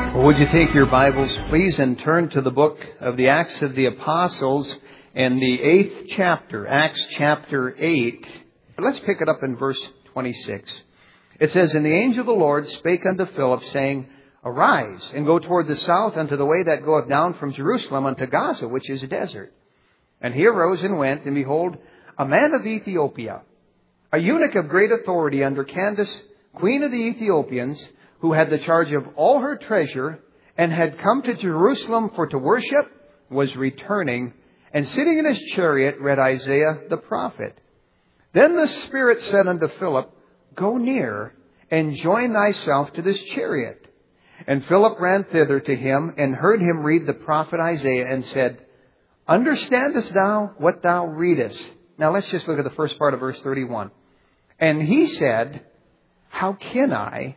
Well, would you take your Bibles, please, and turn to the book of the Acts of the Apostles and the 8th chapter, Acts chapter 8. Let's pick it up in verse 26. It says, "And the angel of the Lord spake unto Philip, saying, Arise, and go toward the south unto the way that goeth down from Jerusalem unto Gaza, which is a desert. And he arose and went, and behold, a man of Ethiopia, a eunuch of great authority under Candace, queen of the Ethiopians, who had the charge of all her treasure, and had come to Jerusalem for to worship, was returning, and sitting in his chariot read Isaiah the prophet. Then the Spirit said unto Philip, Go near, and join thyself to this chariot. And Philip ran thither to him, and heard him read the prophet Isaiah, and said, Understandest thou what thou readest? Now let's just look at the first part of verse 31. And he said, How can I,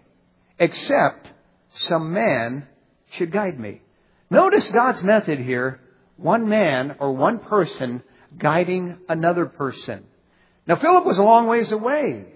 except some man should guide me? Notice God's method here. One man or one person guiding another person. Now Philip was a long ways away.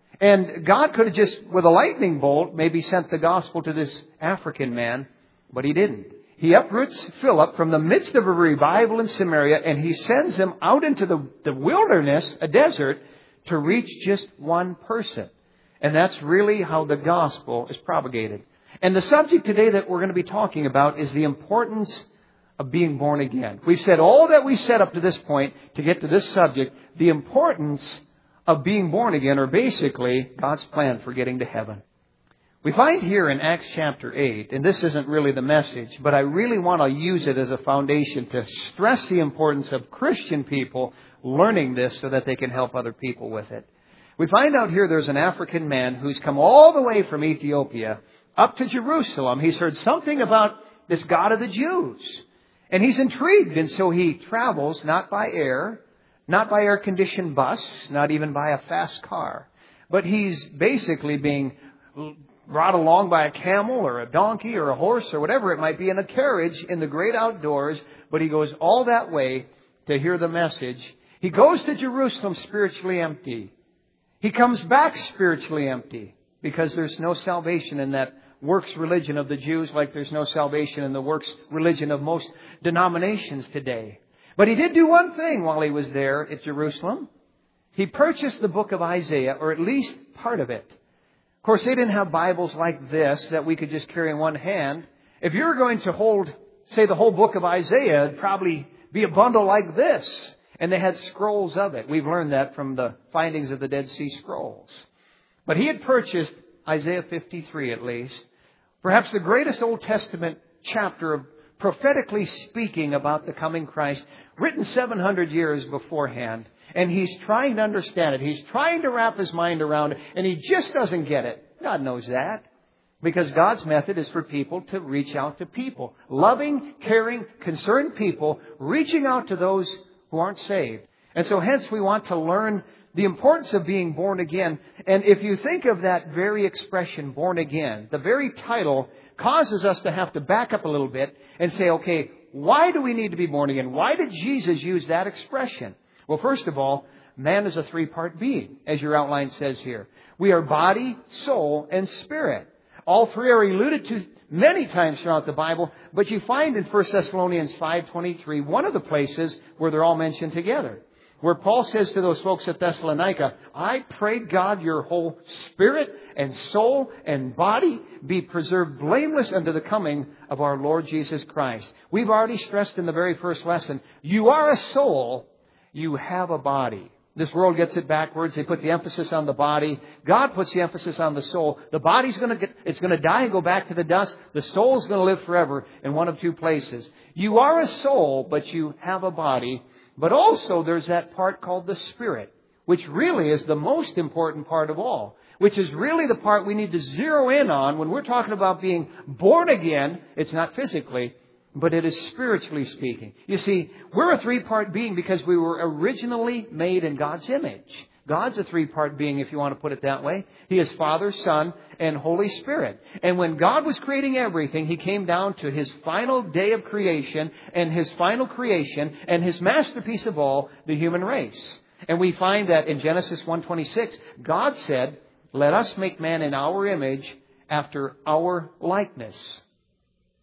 And God could have just, with a lightning bolt, maybe sent the gospel to this African man. But He didn't. He uproots Philip from the midst of a revival in Samaria, and He sends him out into the wilderness, a desert, to reach just one person. And that's really how the gospel is propagated. And the subject today that we're going to be talking about is the importance of being born again. We've said all that we said up to this point to get to this subject. The importance of being born again, or basically God's plan for getting to heaven. We find here in Acts chapter 8, and this isn't really the message, but I really want to use it as a foundation to stress the importance of Christian people learning this so that they can help other people with it. We find out here there's an African man who's come all the way from Ethiopia up to Jerusalem. He's heard something about this God of the Jews. And he's intrigued. And so he travels not by air, not by air-conditioned bus, not even by a fast car. But he's basically being brought along by a camel or a donkey or a horse or whatever it might be in a carriage in the great outdoors. But he goes all that way to hear the message. He goes to Jerusalem spiritually empty. He comes back spiritually empty because there's no salvation in that works religion of the Jews, like there's no salvation in the works religion of most denominations today. But he did do one thing while he was there at Jerusalem. He purchased the book of Isaiah, or at least part of it. Of course, they didn't have Bibles like this that we could just carry in one hand. If you were going to hold, say, the whole book of Isaiah, it'd probably be a bundle like this. And they had scrolls of it. We've learned that from the findings of the Dead Sea Scrolls. But he had purchased Isaiah 53 at least. Perhaps the greatest Old Testament chapter of prophetically speaking about the coming Christ, written 700 years beforehand. And he's trying to understand it. He's trying to wrap his mind around it. And he just doesn't get it. God knows that. Because God's method is for people to reach out to people. Loving, caring, concerned people reaching out to those who aren't saved. And so hence we want to learn the importance of being born again. And if you think of that very expression, born again, the very title causes us to have to back up a little bit and say, okay, why do we need to be born again? Why did Jesus use that expression? Well, first of all, man is a three-part being, as your outline says here. We are body, soul, and spirit. All three are alluded to many times throughout the Bible, but you find in 1 Thessalonians 5:23 one of the places where they're all mentioned together, where Paul says to those folks at Thessalonica, I pray God your whole spirit and soul and body be preserved blameless unto the coming of our Lord Jesus Christ. We've already stressed in the very first lesson, you are a soul, you have a body. This world gets it backwards. They put the emphasis on the body. God puts the emphasis on the soul. The body's going to die and go back to the dust. The soul's going to live forever in one of two places. You are a soul, but you have a body. But also there's that part called the spirit, which really is the most important part of all, which is really the part we need to zero in on when we're talking about being born again. It's not physically, but it is spiritually speaking. You see, we're a three-part being because we were originally made in God's image. God's a three-part being, if you want to put it that way. He is Father, Son, and Holy Spirit. And when God was creating everything, He came down to His final day of creation and His final creation and His masterpiece of all, the human race. And we find that in Genesis 1:26, God said, let us make man in our image after our likeness.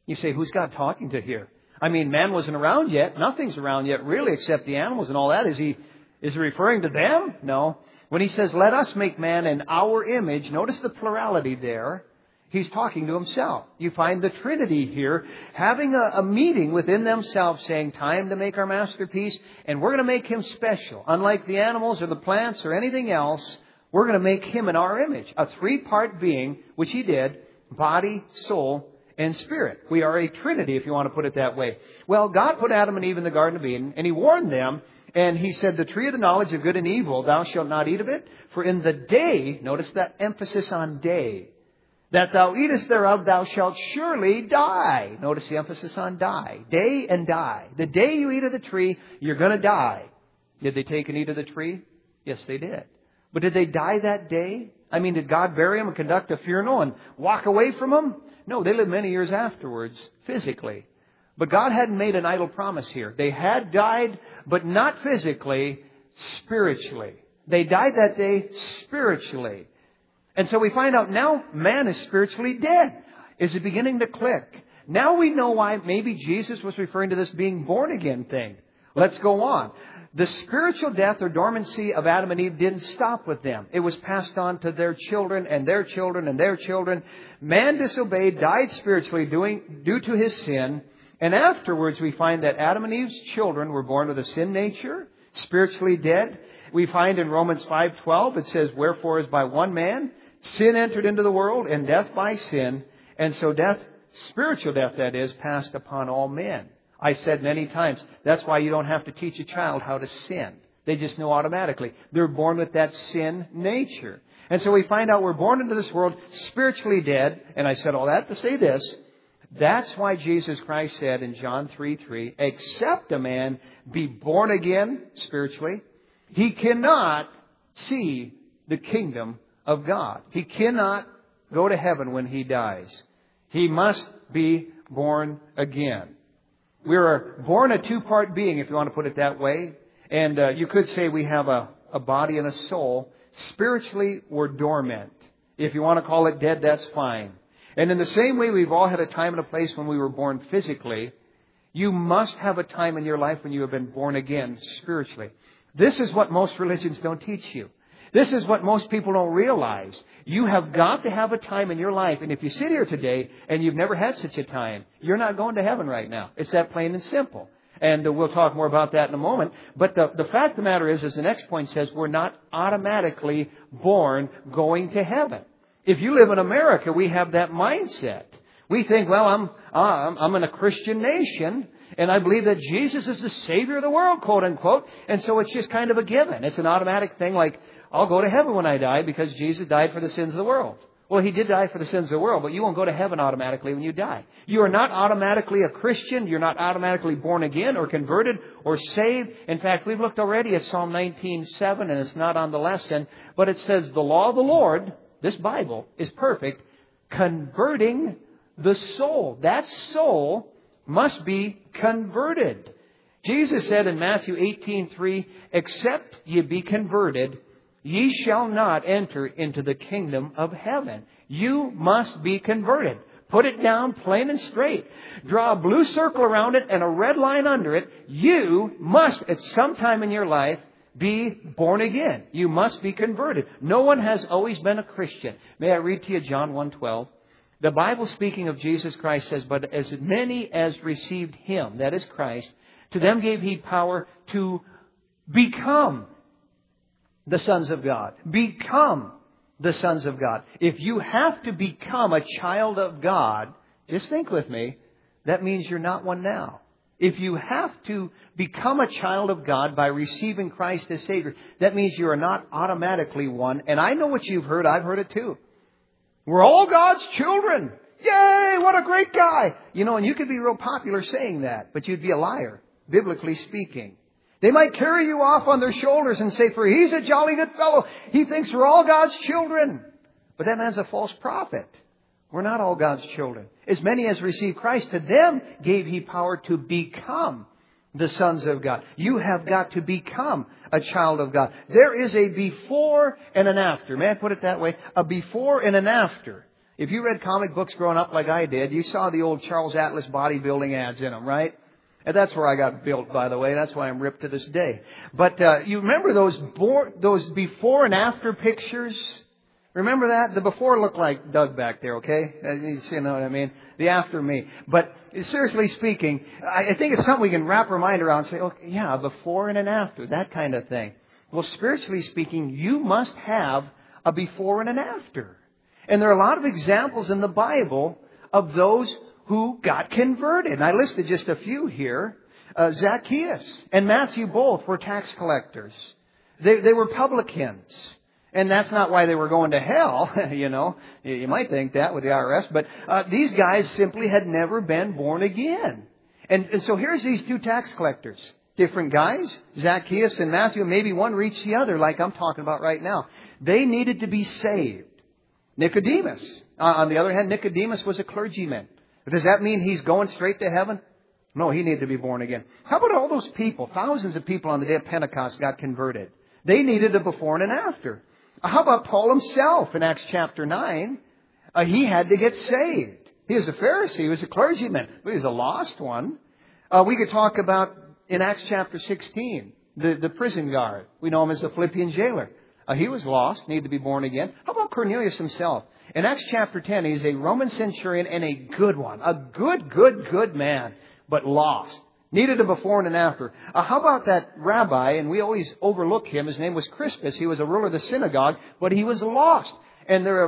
You say, who's God talking to here? I mean, man wasn't around yet. Nothing's around yet, really, except the animals and all that. Is he referring to them? No. When he says, let us make man in our image, notice the plurality there. He's talking to himself. You find the Trinity here having a meeting within themselves saying, time to make our masterpiece, and we're going to make him special. Unlike the animals or the plants or anything else, we're going to make him in our image. A three-part being, which he did, body, soul, and spirit. We are a Trinity, if you want to put it that way. Well, God put Adam and Eve in the Garden of Eden, and he warned them, and he said, the tree of the knowledge of good and evil, thou shalt not eat of it, for in the day, notice that emphasis on day, that thou eatest thereof, thou shalt surely die. Notice the emphasis on die. Day and die. The day you eat of the tree, you're going to die. Did they take and eat of the tree? Yes, they did. But did they die that day? I mean, did God bury them and conduct a funeral and walk away from them? No, they lived many years afterwards, physically. But God hadn't made an idle promise here. They had died, but not physically, spiritually. They died that day spiritually. And so we find out now man is spiritually dead. Is it beginning to click? Now we know why maybe Jesus was referring to this being born again thing. Let's go on. The spiritual death or dormancy of Adam and Eve didn't stop with them. It was passed on to their children and their children and their children. Man disobeyed, died spiritually due to his sin. And afterwards we find that Adam and Eve's children were born with a sin nature, spiritually dead. We find in Romans 5:12 it says, wherefore as by one man sin entered into the world, and death by sin. And so death, spiritual death that is, passed upon all men. I said many times, that's why you don't have to teach a child how to sin. They just know automatically. They're born with that sin nature. And so we find out we're born into this world spiritually dead. And I said all that to say this. That's why Jesus Christ said in John 3:3, except a man be born again spiritually, he cannot see the kingdom of God. He cannot go to heaven when he dies. He must be born again. We're born a two-part being, if you want to put it that way. And you could say we have a body and a soul. Spiritually, we're dormant. If you want to call it dead, that's fine. And in the same way we've all had a time and a place when we were born physically, you must have a time in your life when you have been born again spiritually. This is what most religions don't teach you. This is what most people don't realize. You have got to have a time in your life. And if you sit here today and you've never had such a time, you're not going to heaven right now. It's that plain and simple. And we'll talk more about that in a moment. But the fact of the matter is, as the next point says, we're not automatically born going to heaven. If you live in America, we have that mindset. We think, well, I'm in a Christian nation, and I believe that Jesus is the Savior of the world, quote unquote. And so it's just kind of a given. It's an automatic thing like, I'll go to heaven when I die because Jesus died for the sins of the world. Well, he did die for the sins of the world, but you won't go to heaven automatically when you die. You are not automatically a Christian. You're not automatically born again or converted or saved. In fact, we've looked already at Psalm 19:7, and it's not on the lesson, but it says, the law of the Lord, this Bible, is perfect, converting the soul. That soul must be converted. Jesus said in Matthew 18:3, except ye be converted, ye shall not enter into the kingdom of heaven. You must be converted. Put it down plain and straight. Draw a blue circle around it and a red line under it. You must, at some time in your life, be born again. You must be converted. No one has always been a Christian. May I read to you John 1:12? The Bible, speaking of Jesus Christ, says, but as many as received him, that is Christ, to them gave he power to become the sons of God. Become the sons of God. If you have to become a child of God, just think with me, that means you're not one now. If you have to become a child of God by receiving Christ as Savior, that means you are not automatically one. And I know what you've heard. I've heard it too. We're all God's children. Yay, what a great guy. You know, and you could be real popular saying that, but you'd be a liar, biblically speaking. They might carry you off on their shoulders and say, for he's a jolly good fellow. He thinks we're all God's children. But that man's a false prophet. We're not all God's children. As many as received Christ, to them gave he power to become the sons of God. You have got to become a child of God. There is a before and an after. May I put it that way? A before and an after. If you read comic books growing up like I did, you saw the old Charles Atlas bodybuilding ads in them, right? And that's where I got built, by the way. That's why I'm ripped to this day. But you remember those before and after pictures? Remember that? The before looked like Doug back there, okay? You know what I mean? The after me. But seriously speaking, I think it's something we can wrap our mind around and say, okay, yeah, before and an after, that kind of thing. Well, spiritually speaking, you must have a before and an after. And there are a lot of examples in the Bible of those who got converted. And I listed just a few here. Zacchaeus and Matthew both were tax collectors. They were publicans. And that's not why they were going to hell, you know. You might think that with the IRS. But these guys simply had never been born again. And so here's these two tax collectors. Different guys, Zacchaeus and Matthew. Maybe one reached the other like I'm talking about right now. They needed to be saved. Nicodemus. On the other hand, Nicodemus was a clergyman. Does that mean he's going straight to heaven? No, he needed to be born again. How about all those people? Thousands of people on the day of Pentecost got converted. They needed a before and an after. How about Paul himself in Acts chapter 9? He had to get saved. He was a Pharisee. He was a clergyman. But he was a lost one. We could talk about in Acts chapter 16, the prison guard. We know him as the Philippian jailer. He was lost, needed to be born again. How about Cornelius himself? In Acts chapter 10, he's a Roman centurion and a good one. A good man, but lost. Needed a before and an after. How about that rabbi, and we always overlook him. His name was Crispus. He was a ruler of the synagogue, but he was lost. And there are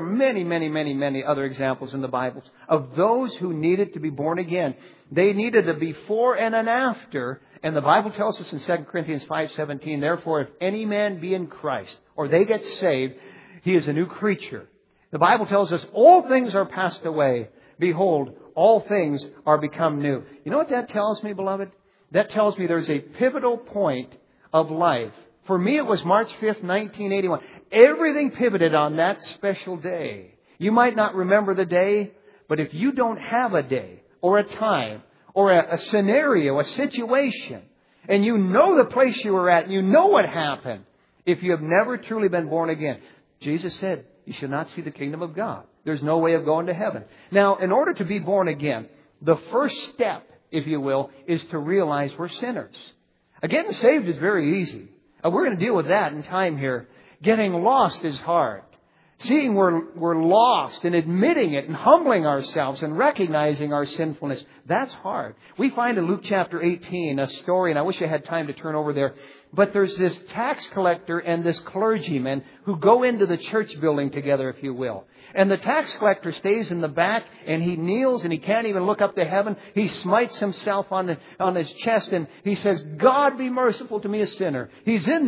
many other examples in the Bible of those who needed to be born again. They needed a before and an after. And the Bible tells us in 2 Corinthians 5:17, therefore, if any man be in Christ, or they get saved, he is a new creature. The Bible tells us all things are passed away. Behold, all things are become new. You know what that tells me, beloved? That tells me there's a pivotal point of life. For me, it was March 5th, 1981. Everything pivoted on that special day. You might not remember the day, but if you don't have a day or a time or a scenario, a situation, and you know the place you were at and you know what happened, if you have never truly been born again, Jesus said, you should not see the kingdom of God. There's no way of going to heaven. Now, in order to be born again, the first step, if you will, is to realize we're sinners. Getting saved is very easy. We're going to deal with that in time here. Getting lost is hard. Seeing we're lost and admitting it and humbling ourselves and recognizing our sinfulness, that's hard. We find in Luke chapter 18 a story, and I wish I had time to turn over there, but there's this tax collector and this clergyman who go into the church building together, if you will. And the tax collector stays in the back and he kneels and he can't even look up to heaven. He smites himself on his chest and he says, God be merciful to me, a sinner. He's in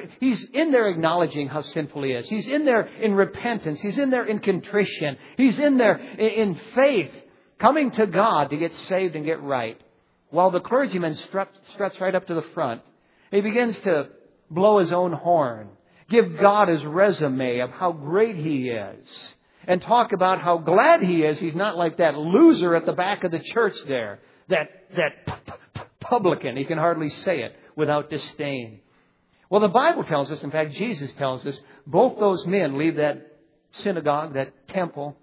there acknowledging how sinful he is. He's in there in repentance. He's in there in contrition. He's in there in faith, coming to God to get saved and get right. While the clergyman struts right up to the front. He begins to blow his own horn, give God his resume of how great he is, and talk about how glad he is he's not like that loser at the back of the church there, that publican. He can hardly say it without disdain. Well, the Bible tells us, in fact, Jesus tells us, both those men leave that synagogue, that temple,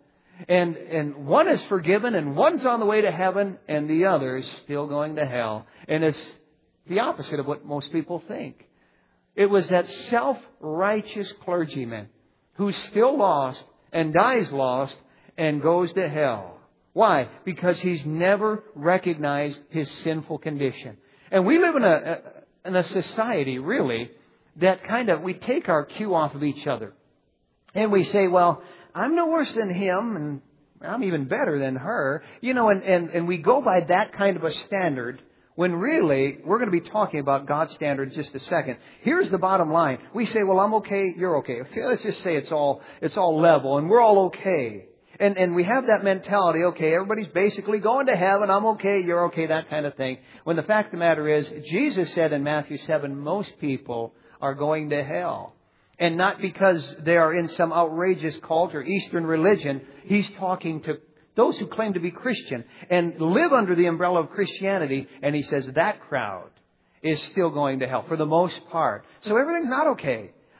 and one is forgiven and one's on the way to heaven and the other is still going to hell. And it's the opposite of what most people think. It was that self-righteous clergyman who's still lost and dies lost and goes to hell. Why? Because he's never recognized his sinful condition. And we live in a society, really, that we take our cue off of each other. And we say, well, I'm no worse than him and I'm even better than her. You know, and we go by that kind of a standard when really we're going to be talking about God's standard in just a second. Here's the bottom line. We say, well, I'm okay, you're okay. Let's just say it's all level and we're all okay. And we have that mentality, okay, everybody's basically going to heaven, I'm okay, you're okay, that kind of thing. When the fact of the matter is, Jesus said in Matthew 7, most people are going to hell. And not because they are in some outrageous cult or Eastern religion. He's talking to those who claim to be Christian and live under the umbrella of Christianity. And he says that crowd is still going to hell for the most part. So everything's not okay.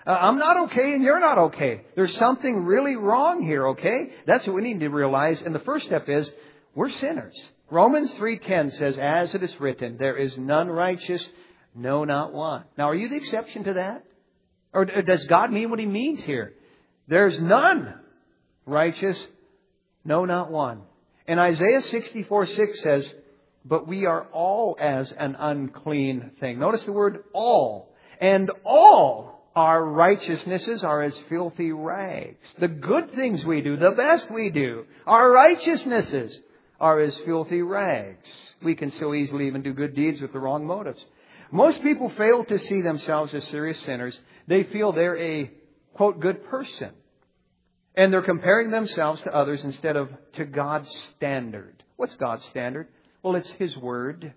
I'm not okay and you're not okay. There's something really wrong here, okay? That's what we need to realize. And the first step is we're sinners. Romans 3:10 says, as it is written, there is none righteous, no, not one. Now, are you the exception to that? Or does God mean what He means here? There's none righteous, no, not one. And Isaiah 64:6 says, but we are all as an unclean thing. Notice the word all. And all our righteousnesses are as filthy rags. The good things we do, the best we do, our righteousnesses are as filthy rags. We can so easily even do good deeds with the wrong motives. Most people fail to see themselves as serious sinners. They feel they're a, quote, good person. And they're comparing themselves to others instead of to God's standard. What's God's standard? Well, it's His Word.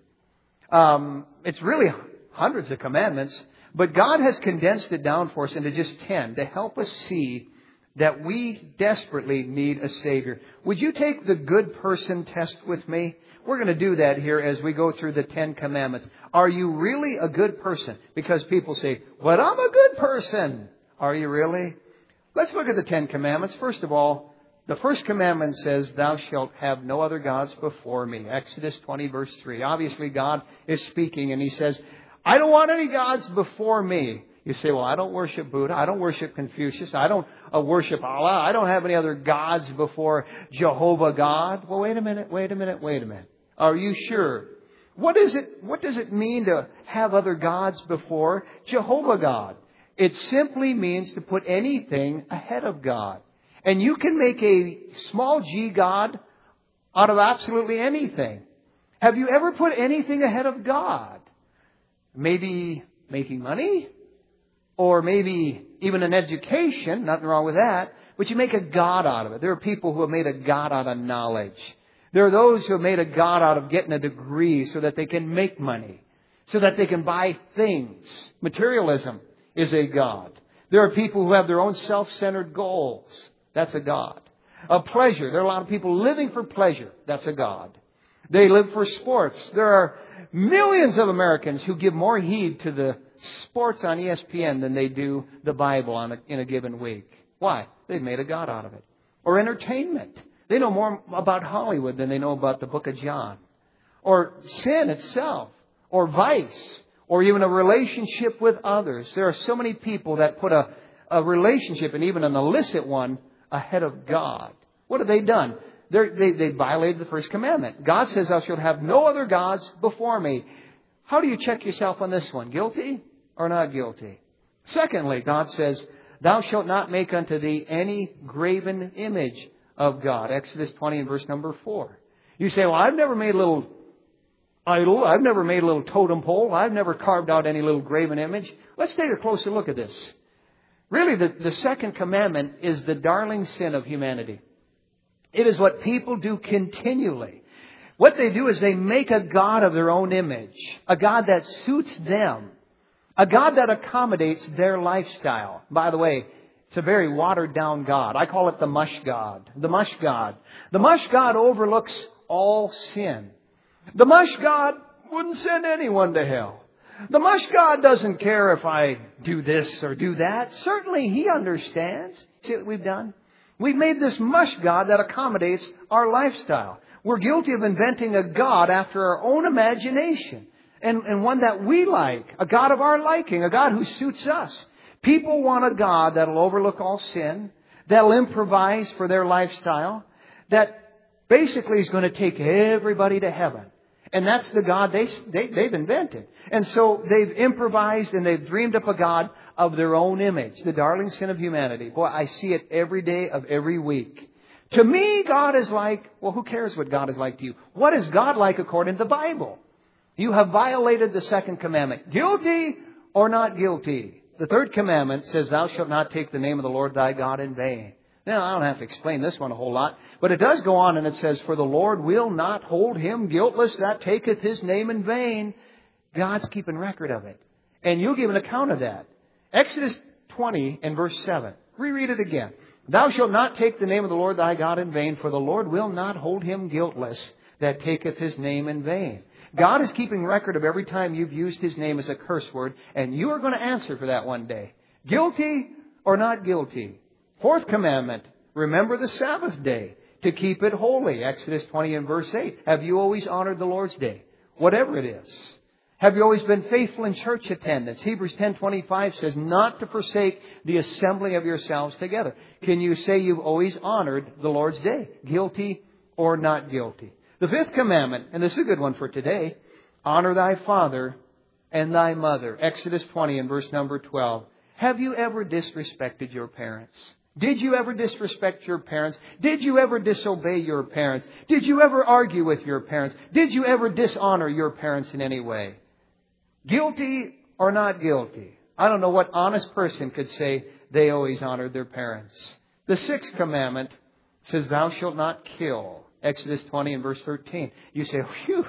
It's really hundreds of commandments. But God has condensed it down for us into just 10 to help us see that we desperately need a Savior. Would you take the good person test with me? We're going to do that here as we go through the 10 commandments. Are you really a good person? Because people say, but I'm a good person. Are you really? Let's look at the 10 commandments. First of all, the first commandment says, thou shalt have no other gods before me. Exodus 20 verse 3. Obviously, God is speaking and He says, I don't want any gods before me. You say, well, I don't worship Buddha. I don't worship Confucius. I don't worship Allah. I don't have any other gods before Jehovah God. Well, wait a minute. Are you sure? What does it mean to have other gods before Jehovah God? It simply means to put anything ahead of God. And you can make a small g God out of absolutely anything. Have you ever put anything ahead of God? Maybe making money? Or maybe even an education, nothing wrong with that, but you make a god out of it. There are people who have made a god out of knowledge. There are those who have made a god out of getting a degree so that they can make money, so that they can buy things. Materialism is a god. There are people who have their own self-centered goals. That's a god. A pleasure. There are a lot of people living for pleasure. That's a god. They live for sports. There are millions of Americans who give more heed to the sports on ESPN than they do the Bible in a given week. Why? They've made a god out of it. Or entertainment. They know more about Hollywood than they know about the book of John. Or sin itself. Or vice. Or even a relationship with others. There are so many people that put a relationship, and even an illicit one, ahead of God. What have they done? They violated the first commandment. God says, thou shalt have no other gods before me. How do you check yourself on this one? Guilty or not guilty? Secondly, God says, thou shalt not make unto thee any graven image of God. Exodus 20 and verse number 4. You say, well, I've never made a little idol. I've never made a little totem pole. I've never carved out any little graven image. Let's take a closer look at this. Really, the second commandment is the darling sin of humanity. It is what people do continually. What they do is they make a god of their own image. A god that suits them. A god that accommodates their lifestyle. By the way, it's a very watered down god. I call it the mush god. The mush god. The mush god overlooks all sin. The mush god wouldn't send anyone to hell. The mush god doesn't care if I do this or do that. Certainly He understands. See what we've done? We've made this mush god that accommodates our lifestyle. We're guilty of inventing a god after our own imagination. And one that we like. A god of our liking. A god who suits us. People want a God that'll overlook all sin. That'll improvise for their lifestyle. That basically is going to take everybody to heaven. And that's the God they've invented. And so they've improvised and they've dreamed up a God of their own image. The darling sin of humanity. Boy, I see it every day of every week. To me, God is like, well, who cares what God is like to you? What is God like according to the Bible? You have violated the second commandment. Guilty or not guilty? The third commandment says, thou shalt not take the name of the Lord thy God in vain. Now, I don't have to explain this one a whole lot. But it does go on and it says, for the Lord will not hold him guiltless that taketh his name in vain. God's keeping record of it. And you'll give an account of that. Exodus 20 and verse 7. Reread it again. Thou shalt not take the name of the Lord thy God in vain, for the Lord will not hold him guiltless that taketh his name in vain. God is keeping record of every time you've used his name as a curse word, and you are going to answer for that one day. Guilty or not guilty? Fourth commandment, remember the Sabbath day to keep it holy. Exodus 20 and verse 8. Have you always honored the Lord's day? Whatever it is. Have you always been faithful in church attendance? Hebrews 10:25 says not to forsake the assembling of yourselves together. Can you say you've always honored the Lord's day? Guilty or not guilty? The fifth commandment, and this is a good one for today, honor thy father and thy mother. Exodus 20 and verse number 12. Have you ever disrespected your parents? Did you ever disrespect your parents? Did you ever disobey your parents? Did you ever argue with your parents? Did you ever dishonor your parents in any way? Guilty or not guilty? I don't know what honest person could say they always honored their parents. The sixth commandment says, thou shalt not kill. Exodus 20 and verse 13. You say, phew,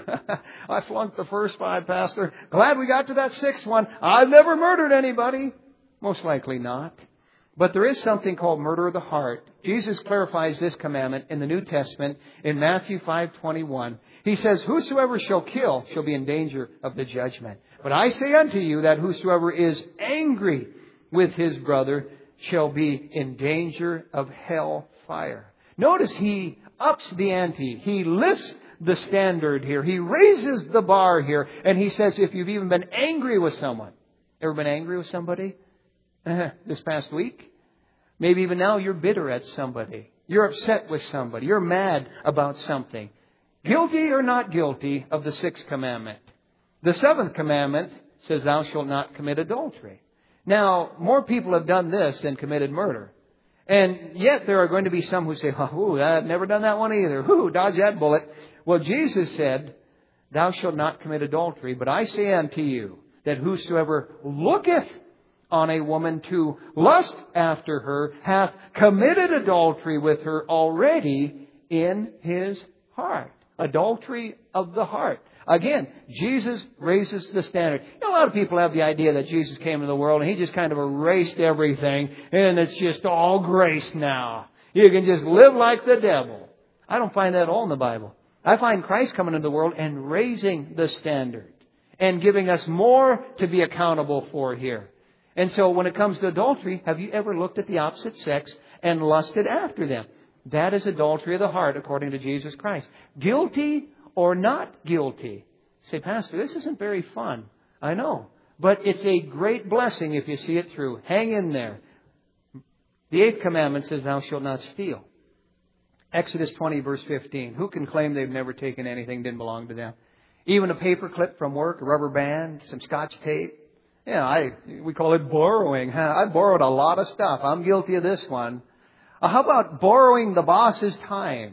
I flunked the first 5, Pastor. Glad we got to that sixth one. I've never murdered anybody. Most likely not. But there is something called murder of the heart. Jesus clarifies this commandment in the New Testament in Matthew 5:21. He says, whosoever shall kill shall be in danger of the judgment. But I say unto you that whosoever is angry with his brother shall be in danger of hell fire. Notice he ups the ante. He lifts the standard here. He raises the bar here. And he says, if you've even been angry with someone. Ever been angry with somebody this past week? Maybe even now you're bitter at somebody. You're upset with somebody. You're mad about something. Guilty or not guilty of the sixth commandment? The seventh commandment says, thou shalt not commit adultery. Now, more people have done this than committed murder. And yet there are going to be some who say, I've never done that one either. Dodge that bullet. Well, Jesus said, thou shalt not commit adultery. But I say unto you that whosoever looketh on a woman to lust after her hath committed adultery with her already in his heart. Adultery of the heart. Again, Jesus raises the standard. A lot of people have the idea that Jesus came into the world and He just kind of erased everything and it's just all grace now. You can just live like the devil. I don't find that at all in the Bible. I find Christ coming into the world and raising the standard and giving us more to be accountable for here. And so when it comes to adultery, have you ever looked at the opposite sex and lusted after them? That is adultery of the heart according to Jesus Christ. Guilty or not guilty? Say, Pastor, this isn't very fun. I know. But it's a great blessing if you see it through. Hang in there. The eighth commandment says, thou shalt not steal. Exodus 20 verse 15. Who can claim they've never taken anything that didn't belong to them? Even a paper clip from work, a rubber band, some scotch tape. Yeah, we call it borrowing. I borrowed a lot of stuff. I'm guilty of this one. How about borrowing the boss's time?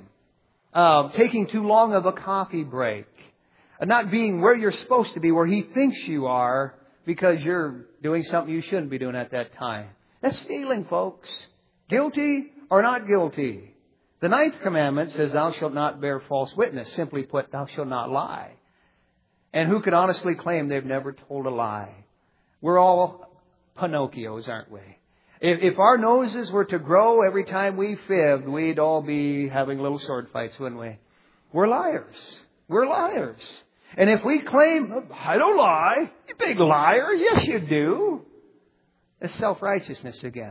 Taking too long of a coffee break. Not being where you're supposed to be, where he thinks you are, because you're doing something you shouldn't be doing at that time. That's stealing, folks. Guilty or not guilty? The ninth commandment says, thou shalt not bear false witness. Simply put, thou shalt not lie. And who could honestly claim they've never told a lie? We're all Pinocchios, aren't we? If our noses were to grow every time we fibbed, we'd all be having little sword fights, wouldn't we? We're liars. We're liars. And if we claim, I don't lie, you big liar, yes you do. It's self-righteousness again.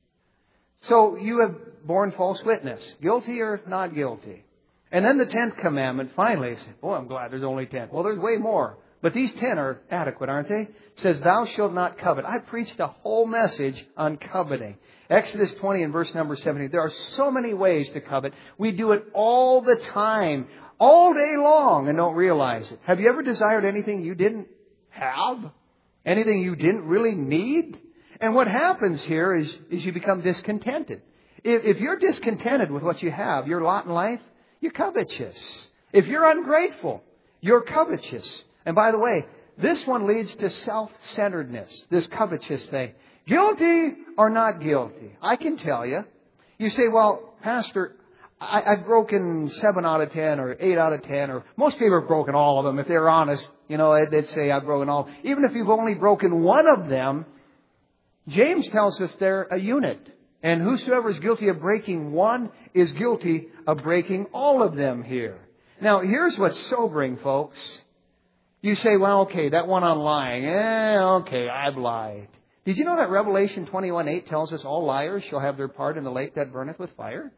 So you have borne false witness. Guilty or not guilty? And then the 10th commandment, finally, boy, I'm glad there's only 10. Well, there's way more. But these 10 are adequate, aren't they? It says, thou shalt not covet. I preached a whole message on coveting. Exodus 20 and verse number 17. There are so many ways to covet. We do it all the time, all day long, and don't realize it. Have you ever desired anything you didn't have? Anything you didn't really need? And what happens here is you become discontented. If you're discontented with what you have, your lot in life, you're covetous. If you're ungrateful, you're covetous. And by the way, this one leads to self-centeredness, this covetous thing. Guilty or not guilty? I can tell you. You say, well, Pastor, I've broken 7 out of 10 or 8 out of 10, or most people have broken all of them. If they're honest, they'd say I've broken all. Even if you've only broken one of them, James tells us they're a unit. And whosoever is guilty of breaking one is guilty of breaking all of them here. Now, here's what's sobering, folks. You say, well, okay, that one on lying. Okay, I've lied. Did you know that Revelation 21:8 tells us all liars shall have their part in the lake that burneth with fire?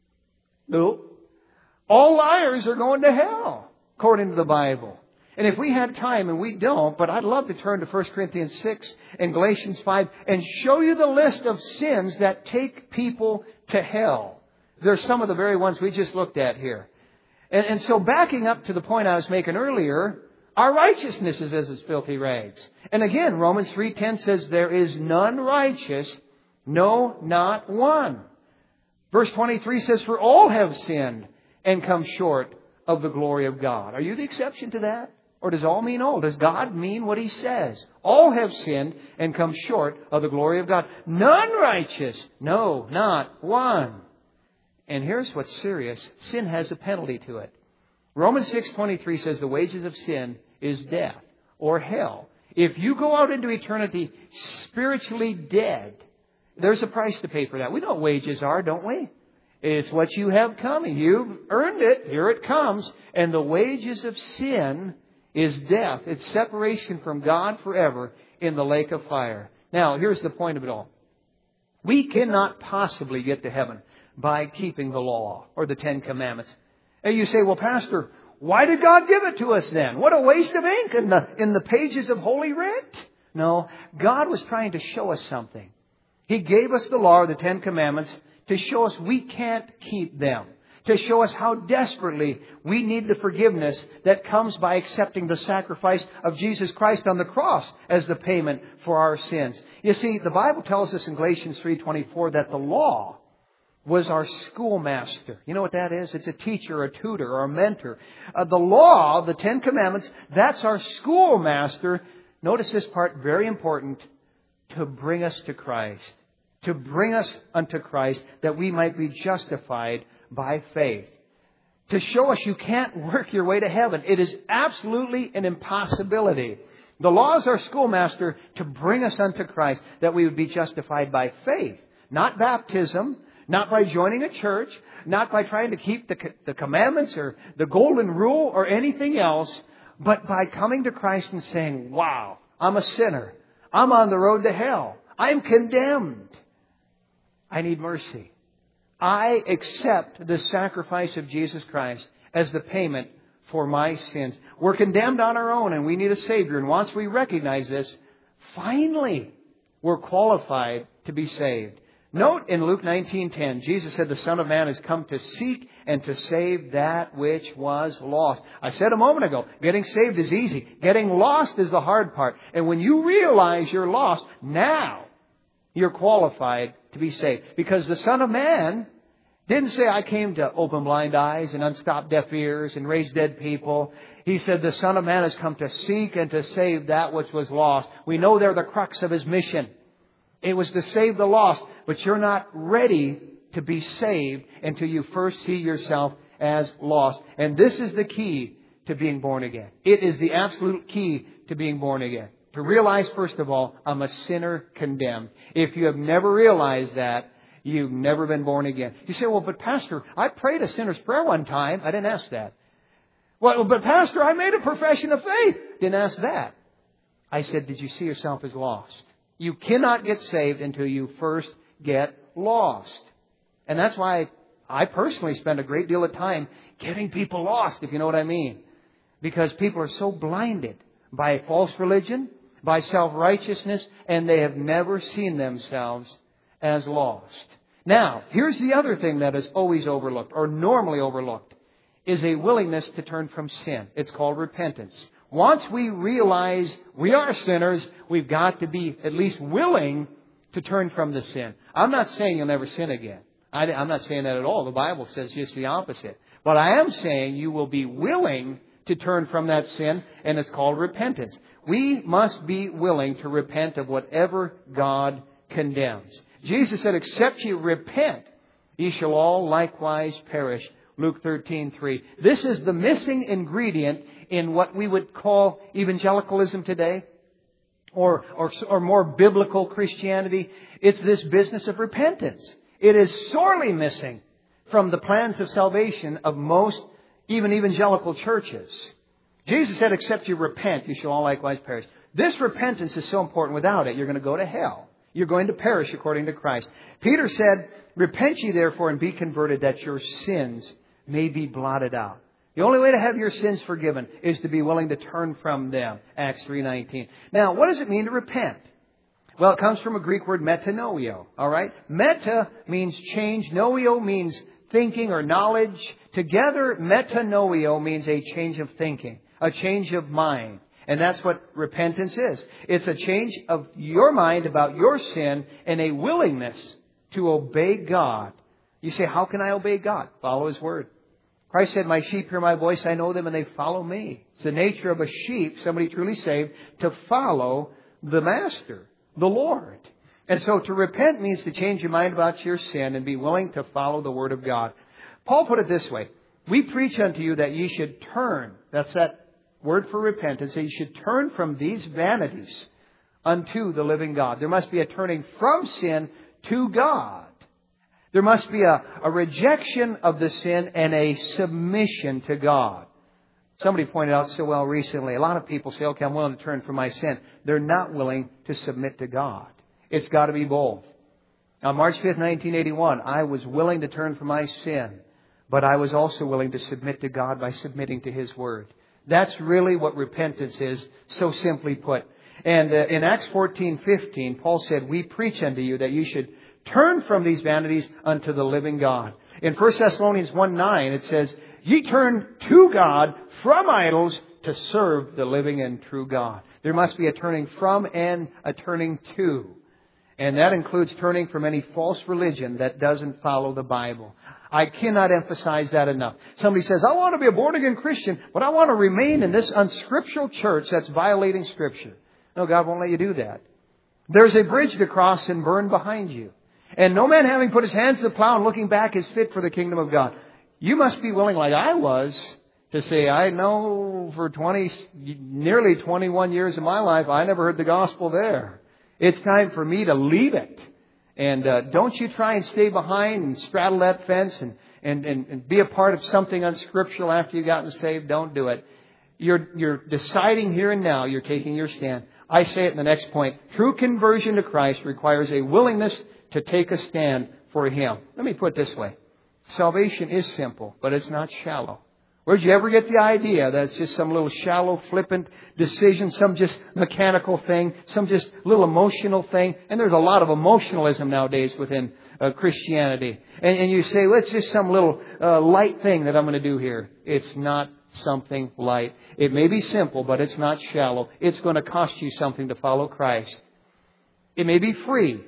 No. All liars are going to hell, according to the Bible. And if we had time, and we don't, but I'd love to turn to 1 Corinthians 6 and Galatians 5 and show you the list of sins that take people to hell. There's some of the very ones we just looked at here. And so backing up to the point I was making earlier, our righteousness is as filthy rags. And again, Romans 3:10 says, there is none righteous, no, not one. Verse 23 says, for all have sinned and come short of the glory of God. Are you the exception to that? Or does all mean all? Does God mean what He says? All have sinned and come short of the glory of God. None righteous. No, not one. And here's what's serious. Sin has a penalty to it. Romans 6:23 says the wages of sin is death or hell. If you go out into eternity spiritually dead, there's a price to pay for that. We know what wages are, don't we? It's what you have coming. You've earned it. Here it comes. And the wages of sin is death. It's separation from God forever in the lake of fire. Now, here's the point of it all. We cannot possibly get to heaven by keeping the law or the Ten Commandments. And you say, well, Pastor, why did God give it to us then? What a waste of ink in the pages of Holy Writ. No, God was trying to show us something. He gave us the law or the Ten Commandments to show us we can't keep them. To show us how desperately we need the forgiveness that comes by accepting the sacrifice of Jesus Christ on the cross as the payment for our sins. You see, the Bible tells us in Galatians 3:24 that the law was our schoolmaster. You know what that is? It's a teacher, a tutor, or a mentor. The law, the Ten Commandments, that's our schoolmaster. Notice this part, very important, to bring us to Christ. To bring us unto Christ that we might be justified by faith. To show us you can't work your way to heaven. It is absolutely an impossibility. The law is our schoolmaster to bring us unto Christ that we would be justified by faith. Not baptism, not by joining a church, not by trying to keep the commandments or the golden rule or anything else, but by coming to Christ and saying, wow, I'm a sinner. I'm on the road to hell. I'm condemned. I need mercy. I accept the sacrifice of Jesus Christ as the payment for my sins. We're condemned on our own and we need a Savior. And once we recognize this, finally, we're qualified to be saved. Note in Luke 19:10, Jesus said the Son of Man has come to seek and to save that which was lost. I said a moment ago, getting saved is easy. Getting lost is the hard part. And when you realize you're lost, now you're qualified to be saved. Because the Son of Man didn't say, I came to open blind eyes and unstop deaf ears and raise dead people. He said the Son of Man has come to seek and to save that which was lost. We know they're the crux of His mission. It was to save the lost. But you're not ready to be saved until you first see yourself as lost. And this is the key to being born again. It is the absolute key to being born again. To realize, first of all, I'm a sinner condemned. If you have never realized that, you've never been born again. You say, well, but Pastor, I prayed a sinner's prayer one time. I didn't ask that. Well, but Pastor, I made a profession of faith. Didn't ask that. I said, did you see yourself as lost? You cannot get saved until you first get lost. And that's why I personally spend a great deal of time getting people lost, if you know what I mean. Because people are so blinded by false religion, by self-righteousness, and they have never seen themselves as lost. Now, here's the other thing that is always overlooked, or normally overlooked, is a willingness to turn from sin. It's called repentance. Once we realize we are sinners, we've got to be at least willing to turn from the sin. I'm not saying you'll never sin again. I'm not saying that at all. The Bible says just the opposite. But I am saying you will be willing to turn from that sin, and it's called repentance. We must be willing to repent of whatever God condemns. Jesus said, except you repent, ye shall all likewise perish. Luke 13:3. This is the missing ingredient in what we would call evangelicalism today, or more biblical Christianity. It's this business of repentance. It is sorely missing from the plans of salvation of most even evangelical churches. Jesus said, except you repent, you shall all likewise perish. This repentance is so important. Without it, you're going to go to hell. You're going to perish according to Christ. Peter said, repent ye therefore and be converted, that your sins may be blotted out. The only way to have your sins forgiven is to be willing to turn from them. Acts 3:19. Now, what does it mean to repent? Well, it comes from a Greek word metanoio. All right? Meta means change. Noio means thinking or knowledge. Together, metanoio means a change of thinking, a change of mind. And that's what repentance is. It's a change of your mind about your sin and a willingness to obey God. You say, how can I obey God? Follow His Word. Christ said, my sheep hear my voice, I know them, and they follow me. It's the nature of a sheep, somebody truly saved, to follow the Master, the Lord. And so to repent means to change your mind about your sin and be willing to follow the Word of God. Paul put it this way, we preach unto you that ye should turn. That's that word for repentance. That you should turn from these vanities unto the living God. There must be a turning from sin to God. There must be a rejection of the sin and a submission to God. Somebody pointed out so well recently, a lot of people say, okay, I'm willing to turn from my sin. They're not willing to submit to God. It's got to be both. On March 5th, 1981, I was willing to turn from my sin, but I was also willing to submit to God by submitting to His Word. That's really what repentance is, so simply put. And in Acts 14:15, Paul said, we preach unto you that you should turn from these vanities unto the living God. In 1 Thessalonians 1:9, it says, ye turn to God from idols to serve the living and true God. There must be a turning from and a turning to. And that includes turning from any false religion that doesn't follow the Bible. I cannot emphasize that enough. Somebody says, I want to be a born-again Christian, but I want to remain in this unscriptural church that's violating Scripture. No, God won't let you do that. There's a bridge to cross and burn behind you. And no man having put his hands to the plow and looking back is fit for the kingdom of God. You must be willing, like I was, to say, I know for nearly 21 years of my life, I never heard the gospel there. It's time for me to leave it. And don't you try and stay behind and straddle that fence and be a part of something unscriptural after you've gotten saved. Don't do it. You're deciding here and now. You're taking your stand. I say it in the next point. True conversion to Christ requires a willingness to take a stand for Him. Let me put it this way. Salvation is simple, but it's not shallow. Where'd you ever get the idea that it's just some little shallow, flippant decision, some just mechanical thing, some just little emotional thing? And there's a lot of emotionalism nowadays within Christianity. And you say, well, it's just some little light thing that I'm going to do here. It's not something light. It may be simple, but it's not shallow. It's going to cost you something to follow Christ. It may be free,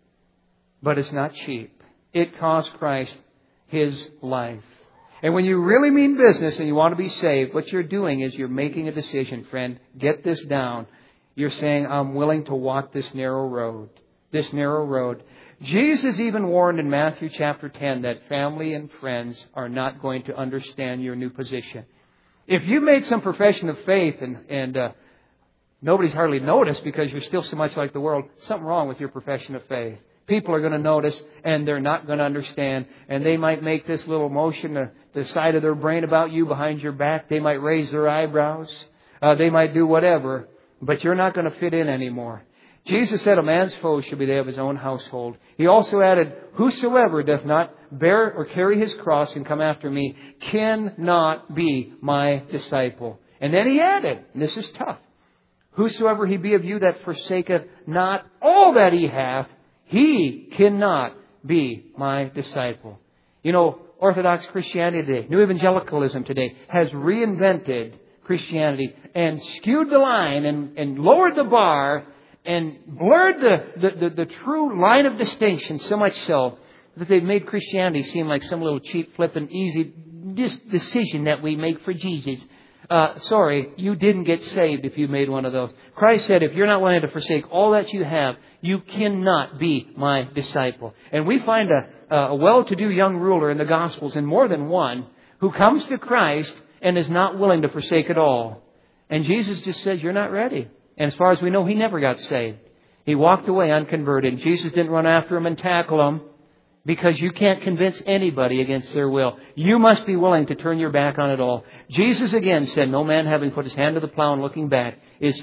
but it's not cheap. It cost Christ His life. And when you really mean business and you want to be saved, what you're doing is you're making a decision, friend. Get this down. You're saying, I'm willing to walk this narrow road. This narrow road. Jesus even warned in Matthew chapter 10 that family and friends are not going to understand your new position. If you made some profession of faith and nobody's hardly noticed because you're still so much like the world, something wrong with your profession of faith. People are going to notice and they're not going to understand. And they might make this little motion to the side of their brain about you behind your back. They might raise their eyebrows. They might do whatever. But you're not going to fit in anymore. Jesus said a man's foes should be they of his own household. He also added, whosoever doth not bear or carry his cross and come after me cannot be my disciple. And then he added, and this is tough, whosoever he be of you that forsaketh not all that he hath, he cannot be my disciple. You know, Orthodox Christianity today, New Evangelicalism today, has reinvented Christianity and skewed the line and lowered the bar and blurred the true line of distinction so much so that they've made Christianity seem like some little cheap, flippant, easy decision that we make for Jesus. Sorry, you didn't get saved if you made one of those. Christ said, if you're not willing to forsake all that you have, you cannot be my disciple. And we find a well-to-do young ruler in the Gospels, and more than one, who comes to Christ and is not willing to forsake it all. And Jesus just says, you're not ready. And as far as we know, he never got saved. He walked away unconverted. Jesus didn't run after him and tackle him, because you can't convince anybody against their will. You must be willing to turn your back on it all. Jesus again said, no man having put his hand to the plow and looking back is fit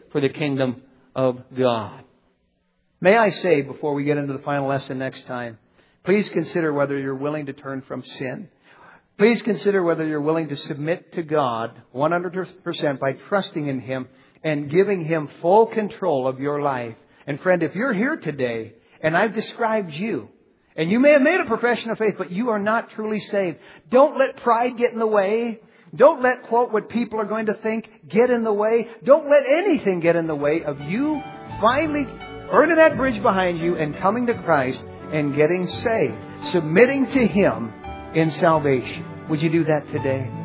for the kingdom of God. May I say, before we get into the final lesson next time, please consider whether you're willing to turn from sin. Please consider whether you're willing to submit to God 100% by trusting in Him and giving Him full control of your life. And friend, if you're here today and I've described you, and you may have made a profession of faith, but you are not truly saved, don't let pride get in the way. Don't let, quote, what people are going to think get in the way. Don't let anything get in the way of you finally burning that bridge behind you and coming to Christ and getting saved, submitting to Him in salvation. Would you do that today?